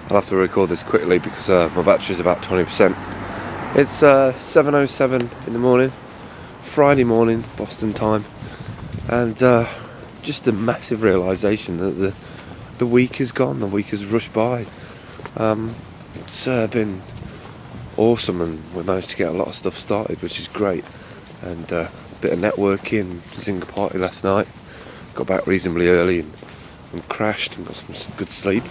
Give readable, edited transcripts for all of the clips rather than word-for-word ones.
I'll have to record this quickly because my battery's about 20%. It's 7:07 in the morning, Friday morning, Boston time, and just a massive realisation that the week is gone, the week has rushed by. It's been awesome, and we managed to get a lot of stuff started, which is great, and a bit of networking, Zynga party last night, got back reasonably early and crashed and got some good sleep.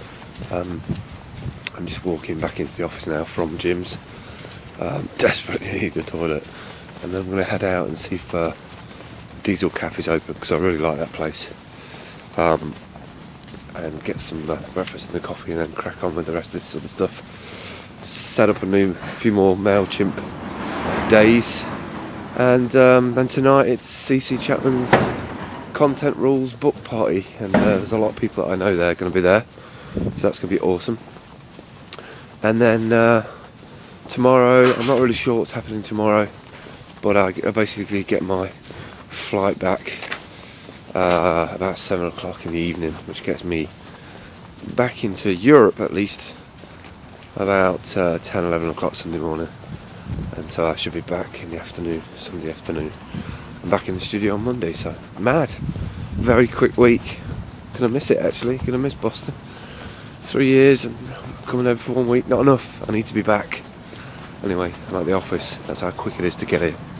I'm just walking back into the office now from Jim's. Desperately need the toilet, and then I'm going to head out and see if Diesel Cafe is open, because I really like that place, and get some breakfast and a coffee, and then crack on with the rest of this other stuff. Set up a few more MailChimp days, and tonight it's CC Chapman's Content Rules book party, and there's a lot of people that I know there going to be there, so that's going to be awesome. And then tomorrow, I'm not really sure what's happening tomorrow, but I basically get my flight back about 7 o'clock in the evening, which gets me back into Europe at least about 10-11 o'clock Sunday morning, and so I should be back in the afternoon, Sunday afternoon. I'm back in the studio on Monday, so mad. Very quick week. Gonna miss it, actually. Gonna miss Boston. 3 years and coming over for 1 week, not enough. I need to be back. Anyway, I'm at the office. That's how quick it is to get here.